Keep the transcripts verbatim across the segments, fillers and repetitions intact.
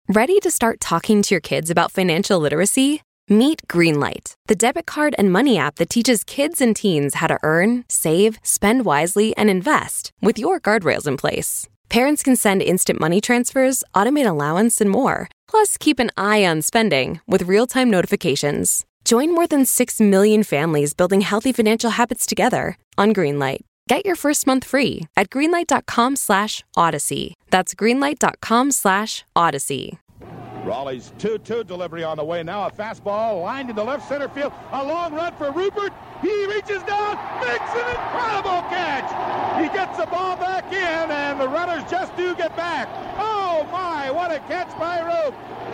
Ready to start talking to your kids about financial literacy? Meet Greenlight, the debit card and money app that teaches kids and teens how to earn, save, spend wisely, and invest with your guardrails in place. Parents can send instant money transfers, automate allowance, and more. Plus, keep an eye on spending with real-time notifications. Join more than six million families building healthy financial habits together on Greenlight. Get your first month free at greenlight.com slash Odyssey. That's greenlight.com slash Odyssey. Raleigh's two two delivery on the way now. A fastball lined in the left center field. A long run for Rupert. He reaches down, makes an incredible catch. He gets the ball back in, and the runners just do get back. Oh, my, what a catch by Roop.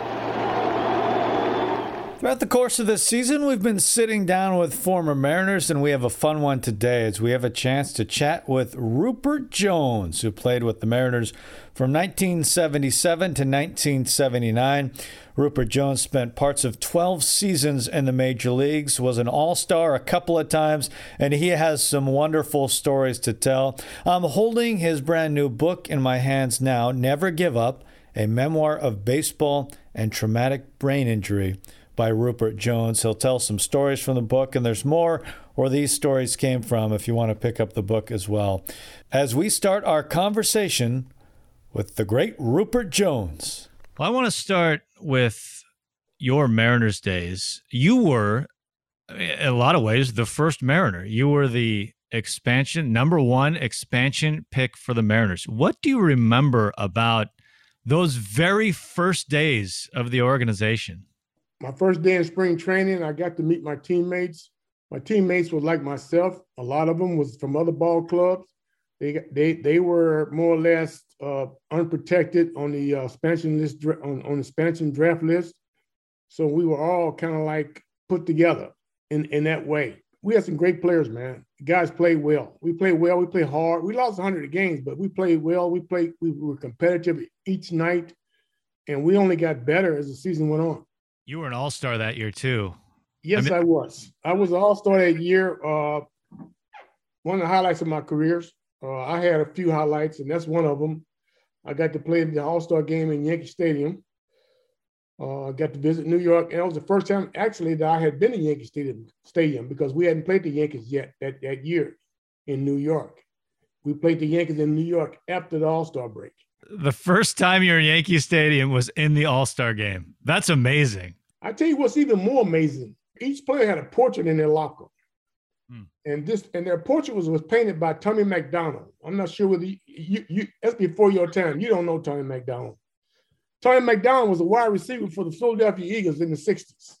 Throughout the course of this season, we've been sitting down with former Mariners, and we have a fun one today as we have a chance to chat with Rupert Jones, who played with the Mariners from nineteen seventy-seven to nineteen seventy-nine. Rupert Jones spent parts of twelve seasons in the major leagues, was an all-star a couple of times, and he has some wonderful stories to tell. I'm holding his brand new book in my hands now, Never Give Up, a memoir of baseball and traumatic brain injury by Rupert Jones. He'll tell some stories from the book, and there's more where these stories came from if you want to pick up the book as well. As we start our conversation with the great Rupert Jones. Well, I want to start with your Mariners days. You were, in a lot of ways, the first Mariner. You were the expansion, number one expansion pick for the Mariners. What do you remember about those very first days of the organization? My first day in spring training, I got to meet my teammates. My teammates were like myself. A lot of them was from other ball clubs. They they they were more or less uh, unprotected on the uh, expansion list on, on the expansion draft list. So we were all kind of like put together in, in that way. We had some great players, man. The guys played well. We played well. We played hard. We lost one hundred games, but we played well. We played. We were competitive each night, and we only got better as the season went on. You were an all-star that year, too. Yes, I, mean, I was. I was an all-star that year. Uh, one of the highlights of my careers. Uh, I had a few highlights, and that's one of them. I got to play the all-star game in Yankee Stadium. Uh, I got to visit New York, and it was the first time, actually, that I had been in Yankee Stadium, stadium because we hadn't played the Yankees yet that, that year in New York. We played the Yankees in New York after the all-star break. The first time you're in Yankee Stadium was in the All-Star game. That's amazing. I tell you what's even more amazing. Each player had a portrait in their locker. Hmm. And this and their portrait was, was painted by Tommy McDonald. I'm not sure whether you, you, you that's before your time. You don't know Tommy McDonald. Tommy McDonald was a wide receiver for the Philadelphia Eagles in the sixties.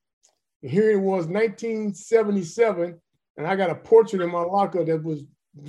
And here it was, nineteen seventy-seven, and I got a portrait in my locker that was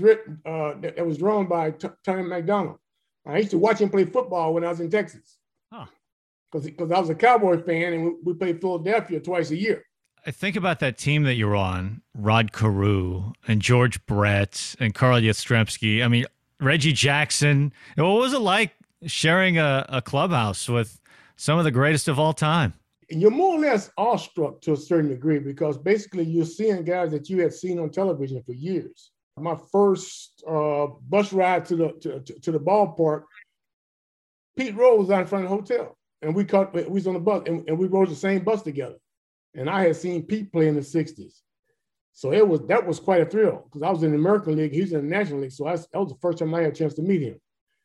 uh, that, that was drawn by T- Tommy McDonald. I used to watch him play football when I was in Texas. Huh. Because I was a Cowboy fan, and we, we played Philadelphia twice a year. I think about that team that you were on, Rod Carew and George Brett and Carl Yastrzemski. I mean, Reggie Jackson. What was it like sharing a, a clubhouse with some of the greatest of all time? You're more or less awestruck to a certain degree because basically you're seeing guys that you had seen on television for years. My first uh, bus ride to the to, to, to the ballpark, Pete Rose was out in front of the hotel, and we caught we was on the bus, and, and we rode the same bus together. And I had seen Pete play in the sixties, so it was that was quite a thrill because I was in the American League, he was in the National League, so I, that was the first time I had a chance to meet him.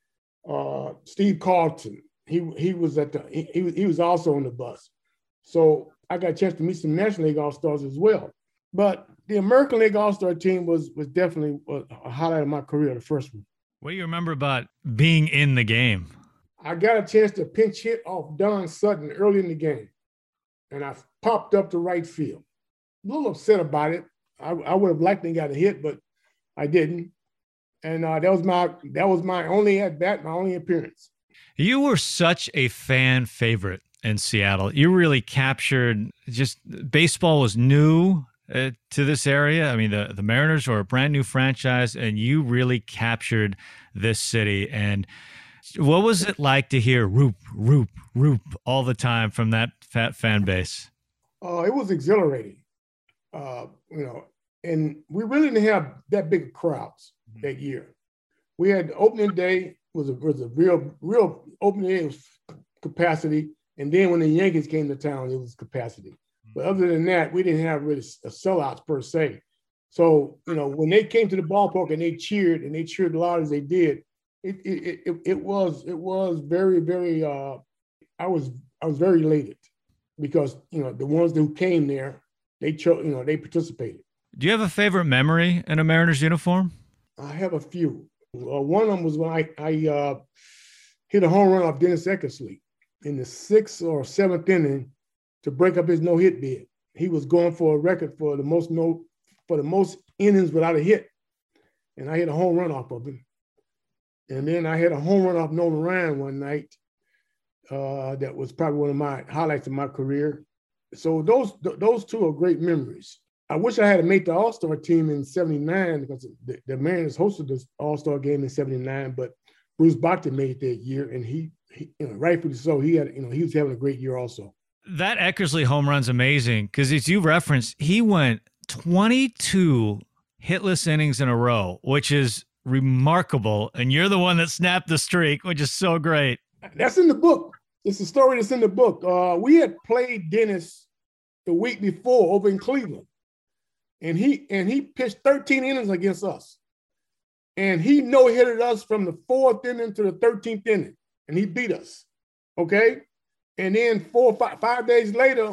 Uh, Steve Carlton, he he was at the he, he was he was also on the bus, so I got a chance to meet some National League All Stars as well. But the American League All-Star team was was definitely a highlight of my career, the first one. What do you remember about being in the game? I got a chance to pinch hit off Don Sutton early in the game, and I popped up to right field. A little upset about it. I, I would have liked to get a hit, but I didn't. And uh, that was my that was my only at bat, my only appearance. You were such a fan favorite in Seattle. You really captured just baseball was new. Uh, to this area. I mean, the, the Mariners were a brand new franchise, and you really captured this city. And what was it like to hear Roop, Roop, Roop all the time from that fat fan base? Uh, it was exhilarating, uh, you know, and we really didn't have that big of crowds mm-hmm. that year. We had opening day was a, was a real, real opening day. It was capacity. And then when the Yankees came to town, it was capacity. But other than that, we didn't have really a sellouts per se. So, you know, when they came to the ballpark and they cheered and they cheered loud as they did, it it it, it was it was very, very uh I was I was very elated because, you know, the ones who came there, they chose, you know, they participated. Do you have a favorite memory in a Mariners uniform? I have a few. Uh, one of them was when I, I uh, hit a home run off Dennis Eckersley in the sixth or seventh inning to break up his no-hit bid. He was going for a record for the most no for the most innings without a hit, and I hit a home run off of him. And then I hit a home run off Nolan Ryan one night. Uh, that was probably one of my highlights of my career. So those th- those two are great memories. I wish I had made the All-Star team in seventy-nine because the, the Mariners hosted this All-Star game in seventy-nine, but Bruce Bocton made it that year, and he, he you know, rightfully so, he had, you know, he was having a great year also. That Eckersley home run's amazing because, as you referenced, he went twenty-two hitless innings in a row, which is remarkable, and you're the one that snapped the streak, which is so great. That's in the book. It's a story that's in the book. Uh, we had played Dennis the week before over in Cleveland. And he and he pitched thirteen innings against us. And he no-hitted us from the fourth inning to the thirteenth inning. And he beat us. Okay? And then four five, five days later,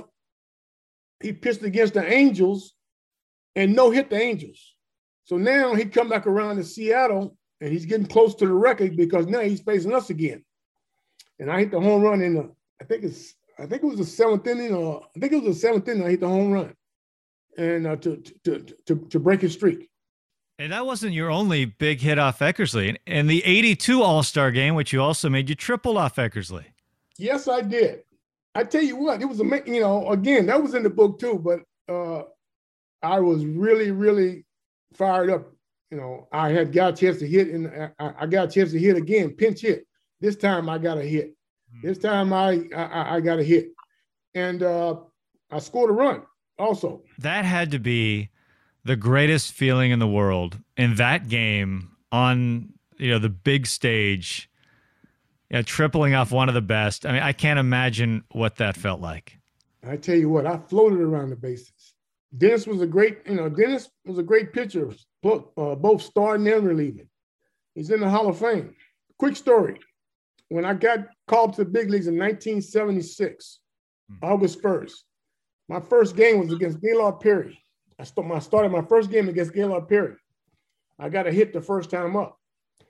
he pitched against the Angels and no-hit the Angels. So now he come back around to Seattle and he's getting close to the record because now he's facing us again. And I hit the home run in the, I think it's, I think it was the seventh inning, or I think it was the seventh inning I hit the home run. And uh, to, to to to break his streak. And that wasn't your only big hit off Eckersley. In the eighty-two All-Star game, which you also made, you tripled off Eckersley. Yes, I did. I tell you what, it was, a you know, again, that was in the book too, but uh, I was really, really fired up. You know, I had got a chance to hit, and I, I got a chance to hit again, pinch hit. This time I got a hit. Hmm. This time I, I, I got a hit. And uh, I scored a run. Also, that had to be the greatest feeling in the world in that game on, you know, the big stage, you know, tripling off one of the best. I mean, I can't imagine what that felt like. I tell you what, I floated around the bases. Dennis was a great, you know, Dennis was a great pitcher, uh, both starting and relieving. He's in the Hall of Fame. Quick story. When I got called to the big leagues in nineteen seventy-six, hmm. August first, my first game was against Gaylord Perry. I started my first game against Gaylord Perry. I got a hit the first time up.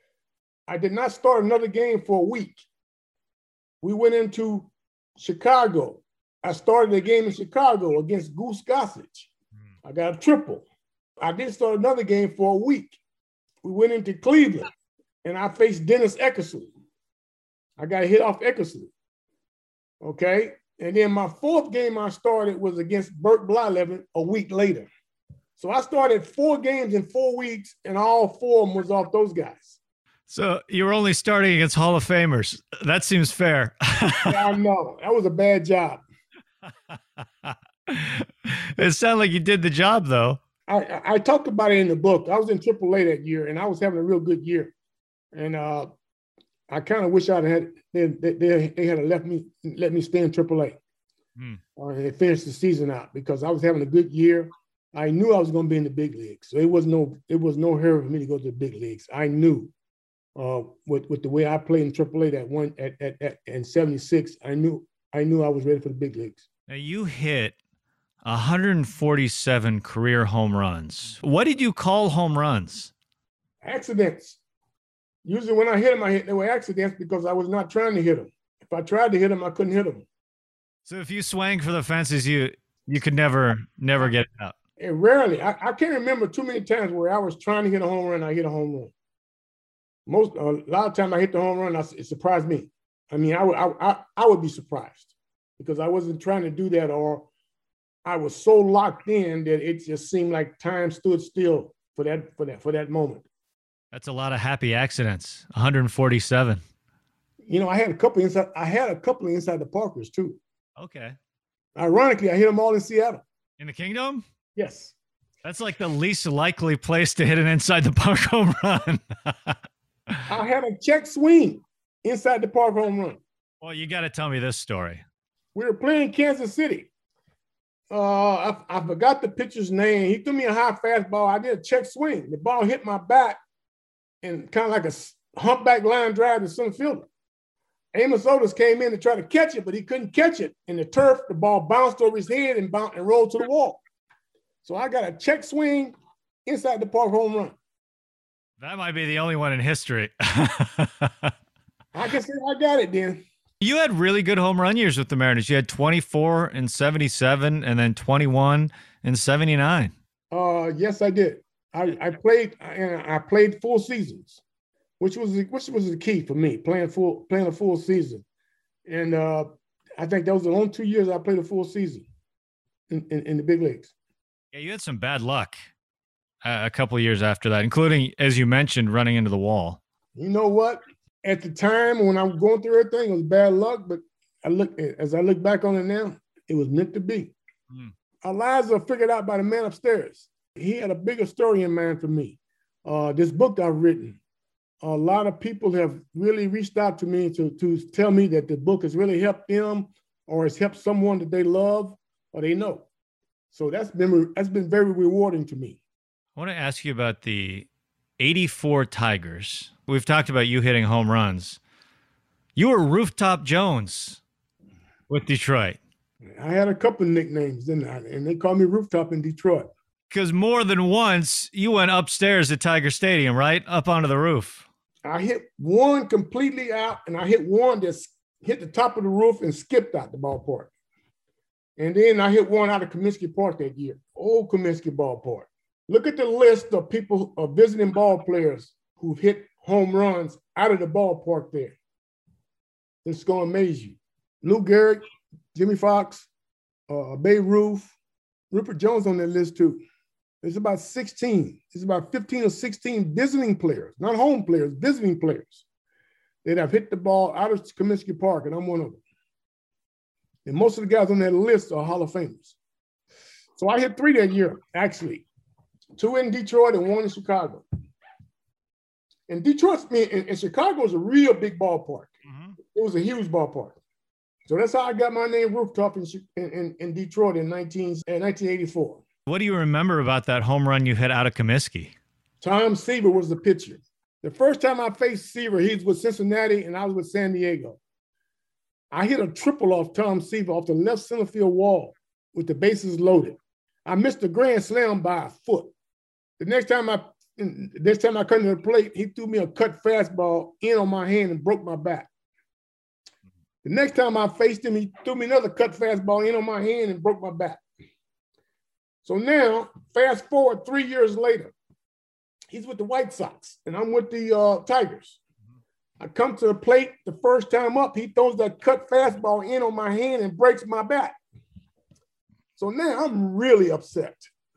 I did not start another game for a week. We went into Chicago. I started a game in Chicago against Goose Gossage. I got a triple. I didn't start another game for a week. We went into Cleveland, and I faced Dennis Eckersley. I got a hit off Eckersley. Okay? And then my fourth game I started was against Bert Blyleven a week later. So I started four games in four weeks, and all four of them was off those guys. So you were only starting against Hall of Famers. That seems fair. Yeah, I know. That was a bad job. It sounded like you did the job, though. I, I, I talked about it in the book. I was in triple A that year, and I was having a real good year. And uh, I kind of wish I'd had they, they, they had left me let me stay in triple A hmm. uh, and finish the season out because I was having a good year. I knew I was going to be in the big leagues, so it was no it was no hurry for me to go to the big leagues. I knew uh, with with the way I played in triple A that one at at, at in seventy-six, I knew I knew I was ready for the big leagues. Now you hit one hundred forty-seven career home runs. What did you call home runs? Accidents. Usually when I hit them, I hit, they were accidents because I was not trying to hit them. If I tried to hit them, I couldn't hit them. So if you swang for the fences, you you could never, never get it out. And rarely. I, I can't remember too many times where I was trying to hit a home run, I hit a home run. Most A lot of times I hit the home run, I, it surprised me. I mean, I would, I, I, I would be surprised because I wasn't trying to do that, or I was so locked in that it just seemed like time stood still for that, for that, for that moment. That's a lot of happy accidents. one hundred forty-seven. You know, I had a couple inside. I had a couple inside the Parkers too. Okay. Ironically, I hit them all in Seattle. In the Kingdom? Yes. That's like the least likely place to hit an inside the park home run. I had a check swing inside the park home run. Well, you got to tell me this story. We were playing Kansas City. Uh, I, I forgot the pitcher's name. He threw me a high fastball. I did a check swing. The ball hit my back and kind of like a humpback line drive to center fielder. Amos Otis came in to try to catch it, but he couldn't catch it. In the turf, the ball bounced over his head and bounced and rolled to the wall. So I got a check swing inside the park home run. That might be the only one in history. I can say I got it then. You had really good home run years with the Mariners. You had twenty-four in seventy-seven and then twenty-one in seventy-nine. Uh, yes, I did. I, I played and I played full seasons, which was which was the key for me, playing full playing a full season. And uh, I think that was the only two years I played a full season in, in, in the big leagues. Yeah, you had some bad luck uh, a couple of years after that, including, as you mentioned, running into the wall. You know what? At the time when I was going through everything, it was bad luck. But I look as I look back on it now, it was meant to be. Mm. Our lives are figured out by the man upstairs. He had a bigger story in mind for me. Uh, this book I've written, a lot of people have really reached out to me to, to tell me that the book has really helped them or has helped someone that they love or they know. So that's been that's been very rewarding to me. I want to ask you about the eighty-four Tigers. We've talked about you hitting home runs. You were Rooftop Jones with Detroit. I had a couple of nicknames, didn't I? And they called me Rooftop in Detroit. Because more than once, you went upstairs at Tiger Stadium, right? Up onto the roof. I hit one completely out, and I hit one that hit the top of the roof and skipped out the ballpark. And then I hit one out of Comiskey Park that year, old Comiskey Ballpark. Look at the list of people, of visiting ball players who've hit home runs out of the ballpark there. It's going to amaze you. Lou Gehrig, Jimmy Fox, uh, Babe Ruth, Rupert Jones on that list too. It's about sixteen. It's about fifteen or sixteen visiting players, not home players, visiting players that have hit the ball out of Comiskey Park, and I'm one of them. And most of the guys on that list are Hall of Famers. So I hit three that year, actually. Two in Detroit and one in Chicago. And Detroit, and, and Chicago is a real big ballpark. Mm-hmm. It was a huge ballpark. So that's how I got my name Rooftop in, in, in Detroit in nineteen eighty-four. What do you remember about that home run you hit out of Comiskey? Tom Seaver was the pitcher. The first time I faced Seaver, he was with Cincinnati and I was with San Diego. I hit a triple off Tom Seaver off the left center field wall with the bases loaded. I missed a grand slam by a foot. The next time I next time I come to the plate, he threw me a cut fastball in on my hand and broke my back. The next time I faced him, he threw me another cut fastball in on my hand and broke my back. So now, fast forward three years later, he's with the White Sox, and I'm with the uh, Tigers. I come to the plate the first time up, he throws that cut fastball in on my hand and breaks my back. So now I'm really upset.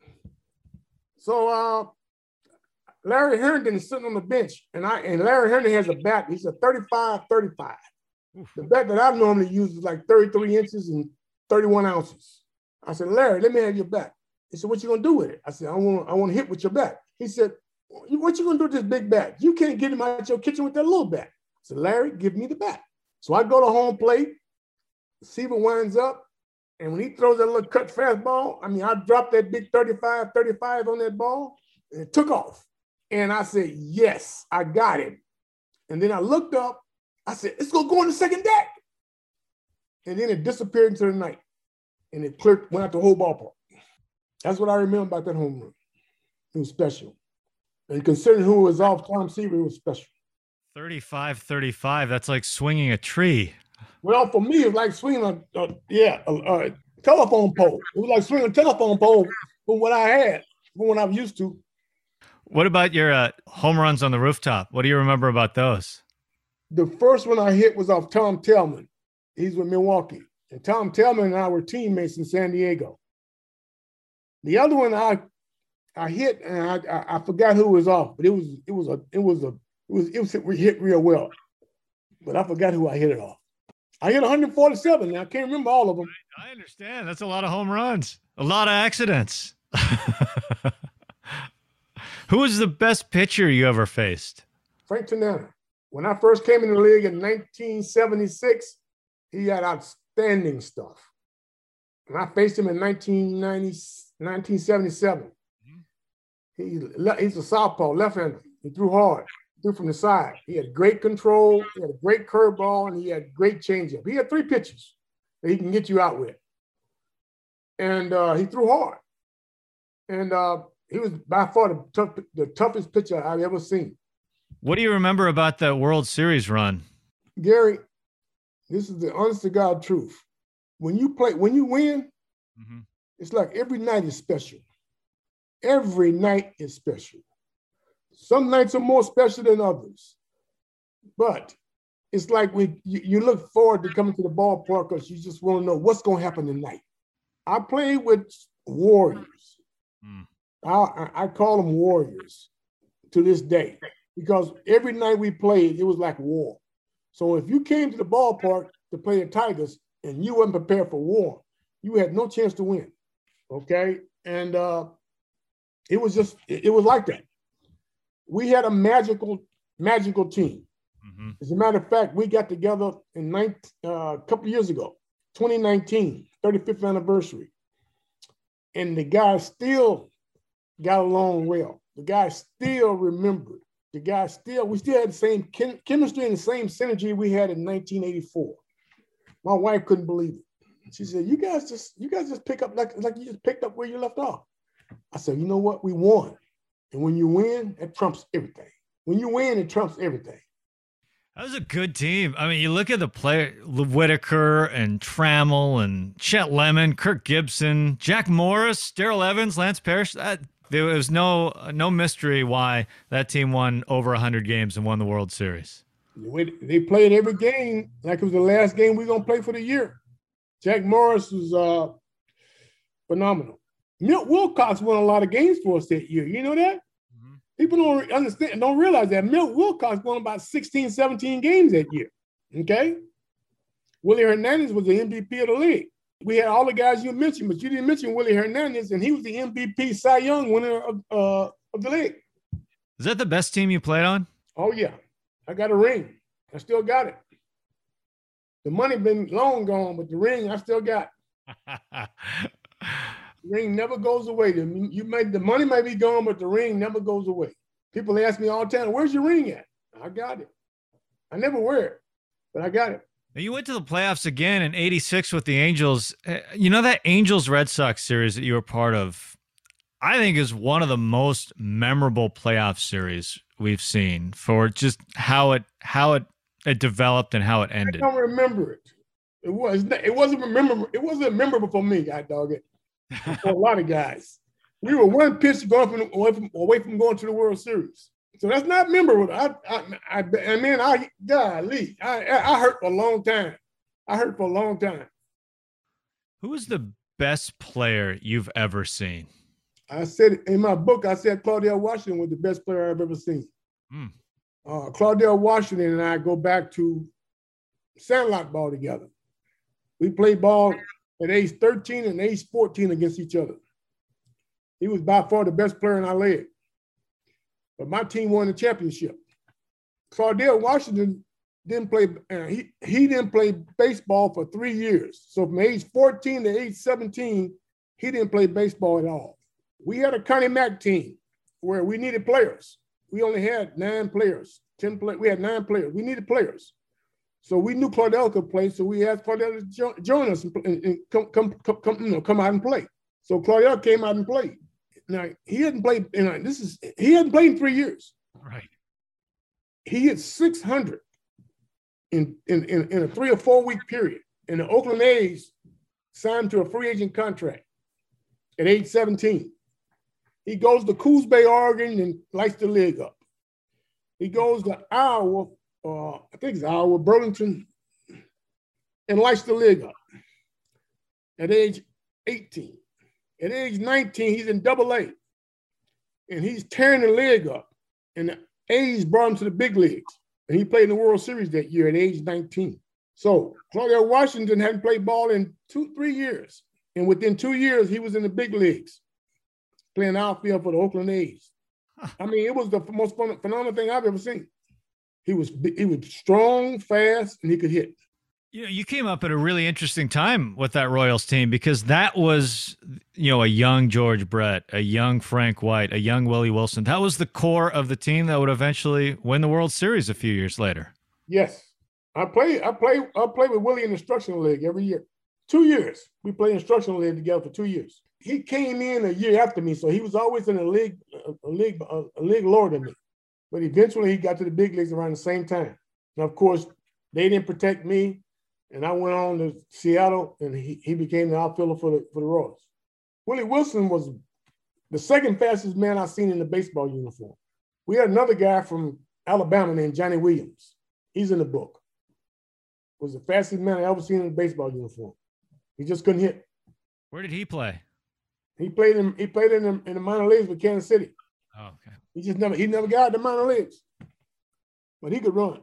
So uh, Larry Herndon is sitting on the bench, and I and Larry Herndon has a bat. He's a thirty-five thirty-five. The bat that I normally use is like thirty-three inches and thirty-one ounces. I said, Larry, let me have your bat. He said, what you gonna do with it? I said, I want, I want to hit with your bat. He said, what you gonna do with this big bat? You can't get him out your kitchen with that little bat. I said, Larry, give me the bat. So I go to home plate. Seaver winds up, and when he throws that little cut fastball, I mean, I dropped that big thirty-five thirty-five on that ball, and it took off. And I said, yes, I got it. And then I looked up. I said, it's gonna go on the second deck. And then it disappeared into the night, and it cleared, went out the whole ballpark. That's what I remember about that home run. It was special. And considering who was off Tom Seaver, it was special. thirty-five thirty-five, that's like swinging a tree. Well, for me, it was like swinging a, a yeah, a, a telephone pole. It was like swinging a telephone pole from what I had, from what I'm used to. What about your uh, home runs on the rooftop? What do you remember about those? The first one I hit was off Tom Tellman. He's with Milwaukee. And Tom Tellman and I were teammates in San Diego. The other one I I hit, and I, I, I forgot who was off, but it was it was a it was a it was it was it hit real well, but I forgot who I hit it off. I hit one forty-seven. Now I can't remember all of them. I understand. That's a lot of home runs, a lot of accidents. Who was the best pitcher you ever faced? Frank Tanana. When I first came in the league in nineteen seventy-six, He had outstanding stuff. And I faced him in nineteen ninety, nineteen seventy-seven. Mm-hmm. He, he's a southpaw, left-hander. He threw hard, threw from the side. He had great control, he had a great curveball, and he had great changeup. He had three pitches that he can get you out with. And uh, he threw hard. And uh, he was by far the, tough, the toughest pitcher I've ever seen. What do you remember about that World Series run? Gary, this is the honest to God truth. When you play, when you win, mm-hmm. it's like every night is special. Every night is special. Some nights are more special than others. But it's like we you, you look forward to coming to the ballpark because you just want to know what's going to happen tonight. I played with warriors. Mm. I, I call them warriors to this day because every night we played, it was like war. So if you came to the ballpark to play the Tigers and you weren't prepared for war, you had no chance to win, okay? And uh, it was just, it, it was like that. We had a magical, magical team. Mm-hmm. As a matter of fact, we got together in nine, uh, a couple of years ago, twenty nineteen, thirty-fifth anniversary. And the guys still got along well. The guys still remembered. The guys still, we still had the same chem- chemistry and the same synergy we had in nineteen eighty-four. My wife couldn't believe it. She said, you guys just, you guys just pick up like, like you just picked up where you left off. I said, you know what? We won. And when you win, it trumps everything. When you win, it trumps everything. That was a good team. I mean, you look at the player, Whitaker and Trammell and Chet Lemon, Kirk Gibson, Jack Morris, Darrell Evans, Lance Parrish. That, there was no no mystery why that team won over one hundred games and won the World Series. They played every game like it was the last game we we're going to play for the year. Jack Morris was uh, phenomenal. Milt Wilcox won a lot of games for us that year. You know that? Mm-hmm. People don't understand, don't realize that Milt Wilcox won about sixteen, seventeen games that year. Okay? Willie Hernandez was the M V P of the league. We had all the guys you mentioned, but you didn't mention Willie Hernandez, and he was the M V P Cy Young winner of, uh, of the league. Is that the best team you played on? Oh, yeah. I got a ring. I still got it. The money been long gone, but the ring I still got. The ring never goes away. The, you made, the money may be gone, but the ring never goes away. People ask me all the time, where's your ring at? I got it. I never wear it, but I got it. You went to the playoffs again in eighty-six with the Angels. You know that Angels-Red Sox series that you were part of, I think is one of the most memorable playoff series we've seen for just how it how it, it developed and how it ended. I don't remember it. It was it wasn't memorable. It wasn't memorable for me, God dog it. For a lot of guys, we were one pitch going from away from away from going to the World Series. So that's not memorable. I I I, I mean I golly, I I hurt for a long time. I hurt for a long time. Who is the best player you've ever seen? I said in my book, I said Claudell Washington was the best player I've ever seen. Mm. Uh, Claudell Washington and I go back to sandlot ball together. We played ball at age thirteen and age fourteen against each other. He was by far the best player in our league. But my team won the championship. Claudell Washington didn't play, uh, he, he didn't play baseball for three years. So from age fourteen to age seventeen, he didn't play baseball at all. We had a Connie Mack team where we needed players. We only had nine players, ten play, we had nine players. We needed players. So we knew Claudell could play, so we asked Claudell to jo- join us and, and come, come, come, come, you know, come out and play. So Claudell came out and played. Now, he hadn't played, you know, this is, he hadn't played in three years. Right. He hit six hundred in, in, in, in a three or four week period. And the Oakland A's signed to a free agent contract at age seventeen. He goes to Coos Bay, Oregon, and lights the league up. He goes to Iowa, uh, I think it's Iowa, Burlington, and lights the league up at age eighteen. At age nineteen, he's in double A, and he's tearing the league up. And the A's brought him to the big leagues, and he played in the World Series that year at age nineteen. So Claudell Washington hadn't played ball in two, three years. And within two years, he was in the big leagues, playing outfield for the Oakland A's. Huh. I mean, it was the most phenomenal thing I've ever seen. He was he was strong, fast, and he could hit. You know, you came up at a really interesting time with that Royals team because that was, you know, a young George Brett, a young Frank White, a young Willie Wilson. That was the core of the team that would eventually win the World Series a few years later. Yes. I play, I play, I play with Willie in the instructional league every year. Two years. We played instructional league together for two years. He came in a year after me, so he was always in a league, a league, a, a league lower than me. But eventually he got to the big leagues around the same time. And of course, they didn't protect me. And I went on to Seattle, and he, he became the outfielder for the, for the Royals. Willie Wilson was the second fastest man I've seen in the baseball uniform. We had another guy from Alabama named Johnny Williams. He's in the book. Was the fastest man I ever seen in a baseball uniform. He just couldn't hit. Where did he play? He played in he played in the, in the minor leagues with Kansas City. Oh, okay. He just never he never got out the minor leagues, but he could run.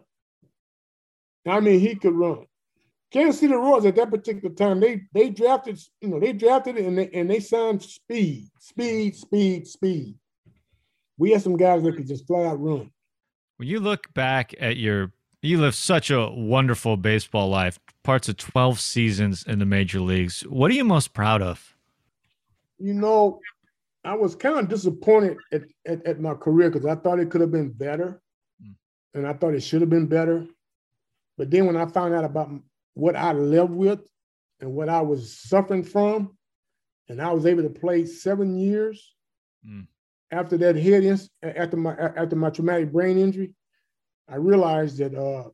I mean, he could run. Kansas City Royals at that particular time, they they drafted, you know, they drafted it and they and they signed speed, speed, speed, speed. We had some guys that could just flat out run. When you look back at your, you lived such a wonderful baseball life, parts of twelve seasons in the major leagues. What are you most proud of? You know, I was kind of disappointed at, at, at my career because I thought it could have been better, mm. and I thought it should have been better. But then when I found out about what I lived with and what I was suffering from, and I was able to play seven years mm. after that head inc- after my after my traumatic brain injury, I realized that uh,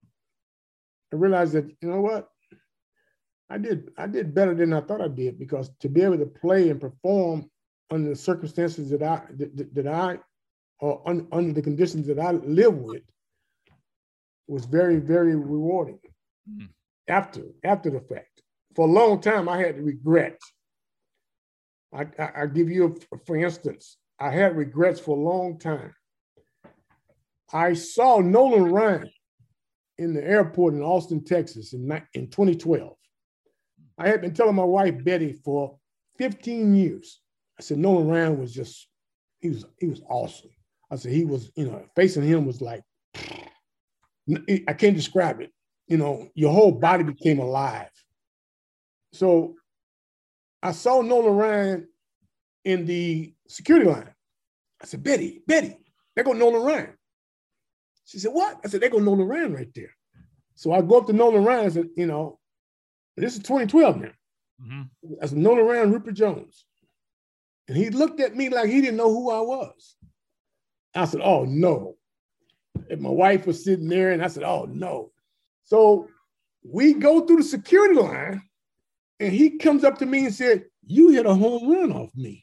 I realized that you know what, I did I did better than I thought I did, because to be able to play and perform under the circumstances that I that, that I or un, under the conditions that I live with was very, very rewarding. Mm. After, after the fact. For a long time, I had regret. I, I, I give you, a, for instance, I had regrets for a long time. I saw Nolan Ryan in the airport in Austin, Texas in, in twenty twelve. I had been telling my wife, Betty, for fifteen years. I said, Nolan Ryan was just, he was, he was awesome. I said, he was, you know, facing him was like, I can't describe it. You know, your whole body became alive. So I saw Nolan Ryan in the security line. I said, Betty, Betty, there go Nolan Ryan. She said, what? I said, there go Nolan Ryan right there. So I go up to Nolan Ryan and said, you know, this is twenty twelve now. Mm-hmm. I said, Nolan Ryan, Rupert Jones. And he looked at me like he didn't know who I was. I said, oh, no. And my wife was sitting there, and I said, oh, no. So we go through the security line, and he comes up to me and said, you hit a home run off me.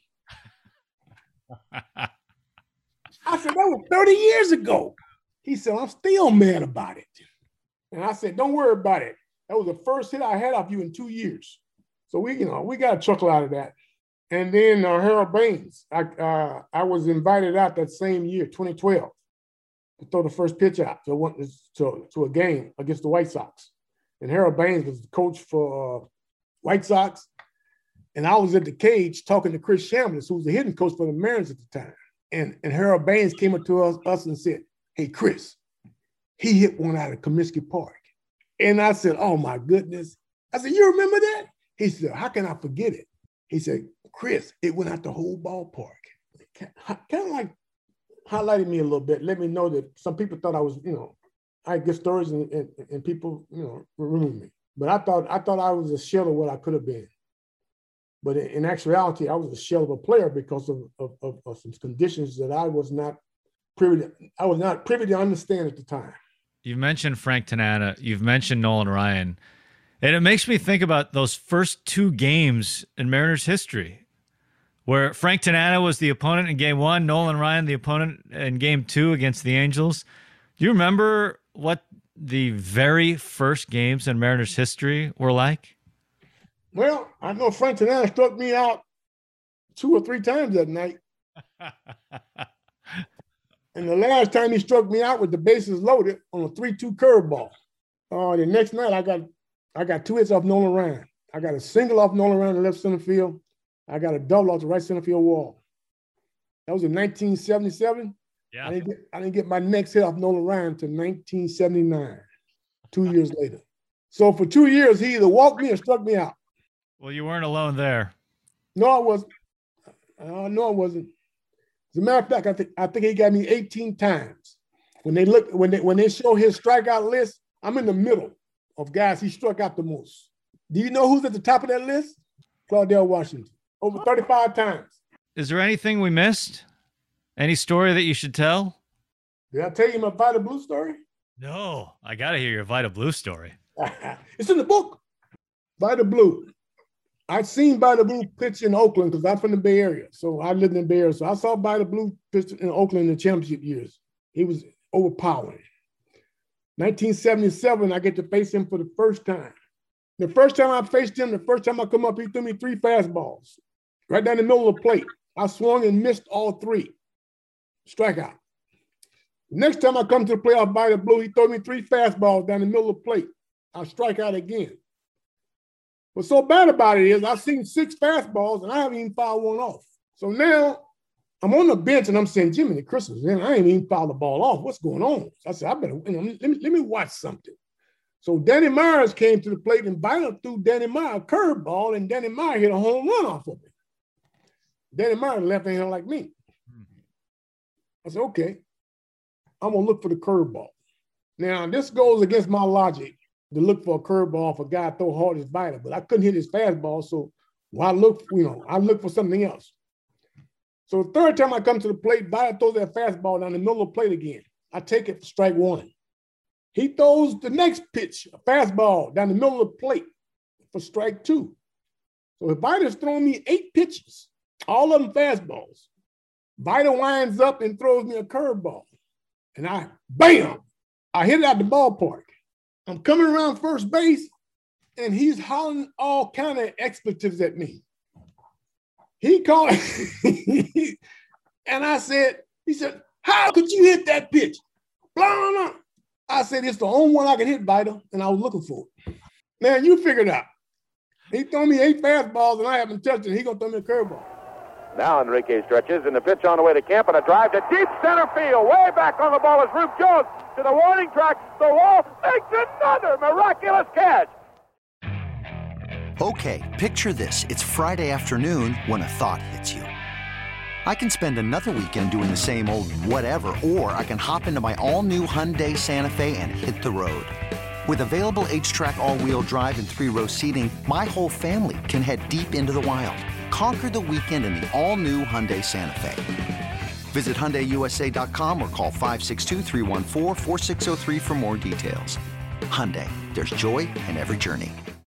I said, that was thirty years ago. He said, I'm still mad about it. And I said, don't worry about it. That was the first hit I had off you in two years. So we, you know, we got a chuckle out of that. And then uh, Harold Baines, I, uh, I was invited out that same year, twenty twelve. To throw the first pitch out to, one, to, to a game against the White Sox. And Harold Baines was the coach for uh, White Sox. And I was at the cage talking to Chris Chambliss, who was the hitting coach for the Mariners at the time. And, and Harold Baines came up to us, us and said, hey, Chris, he hit one out of Comiskey Park. And I said, oh, my goodness. I said, you remember that? He said, how can I forget it? He said, Chris, it went out the whole ballpark. Kind of like highlighted me a little bit, let me know that some people thought I was, you know, I had good stories and, and, and people, you know, remember me. But I thought I thought I was a shell of what I could have been. But in, in actuality, I was a shell of a player because of, of, of, of some conditions that I was not privy to, I was not privy to understand at the time. You've mentioned Frank Tanana, you've mentioned Nolan Ryan, and it makes me think about those first two games in Mariners history, where Frank Tanana was the opponent in game one, Nolan Ryan the opponent in game two against the Angels. Do you remember what the very first games in Mariners history were like? Well, I know Frank Tanana struck me out two or three times that night. And the last time he struck me out with the bases loaded on a three two curveball. Uh, the next night, I got I got two hits off Nolan Ryan. I got a single off Nolan Ryan in the left center field. I got a double off the right center field wall. That was in nineteen seventy-seven. Yeah. I didn't get, I didn't get my next hit off Nolan Ryan until nineteen seventy-nine, two years later. So for two years, he either walked me or struck me out. Well, you weren't alone there. No, I wasn't. Uh, no, I wasn't. As a matter of fact, I think I think he got me eighteen times. When they look, when they when they show his strikeout list, I'm in the middle of guys he struck out the most. Do you know who's at the top of that list? Claudell Washington, over thirty-five times. Is there anything we missed? Any story that you should tell? Did I tell you my Vida Blue story? No, I got to hear your Vida Blue story. It's in the book. Vida Blue. I'd seen Vida Blue pitch in Oakland because I'm from the Bay Area. So I lived in the Bay Area. So I saw Vida Blue pitch in Oakland in the championship years. He was overpowering. nineteen seventy-seven, I get to face him for the first time. The first time I faced him, the first time I come up, he threw me three fastballs right down the middle of the plate. I swung and missed all three. Strikeout. Next time I come to the playoff Vida Blue, he threw me three fastballs down the middle of the plate. I strike out again. What's so bad about it is I've seen six fastballs and I haven't even fouled one off. So now I'm on the bench and I'm saying, Jimmy, the Christmas, man, I ain't even fouled the ball off. What's going on? So I said, I better, you know, let me, let me watch something. So Danny Myers came to the plate and Vida threw Danny Myers a curveball and Danny Myers hit a home run off of it. Danny Myers left-handed like me. I said, okay, I'm going to look for the curveball. Now, this goes against my logic to look for a curveball for a guy throw hard as Vida, but I couldn't hit his fastball, so well, I look, you know, I look for something else. So the third time I come to the plate, Vida throws that fastball down the middle of the plate again. I take it for strike one. He throws the next pitch, a fastball down the middle of the plate for strike two. So if Vida's throwing me eight pitches, all of them fastballs, Vida winds up and throws me a curveball. And I, bam, I hit it out the ballpark. I'm coming around first base, and he's hollering all kind of expletives at me. He called, and I said, he said, how could you hit that pitch? Blah, blah, blah. I said, it's the only one I can hit, Vida, and I was looking for it. Man, you figured out. He threw me eight fastballs, and I haven't touched it. He going to throw me a curveball. Now Enrique stretches, and the pitch on the way to Camp, and a drive to deep center field. Way back on the ball is Rube Jones to the warning track. The wall makes another miraculous catch. Okay, picture this. It's Friday afternoon when a thought hits you. I can spend another weekend doing the same old whatever, or I can hop into my all-new Hyundai Santa Fe and hit the road. With available H-Track all-wheel drive and three-row seating, my whole family can head deep into the wild. Conquer the weekend in the all-new Hyundai Santa Fe. Visit Hyundai U S A dot com or call five six two, three one four, four six zero three for more details. Hyundai, there's joy in every journey.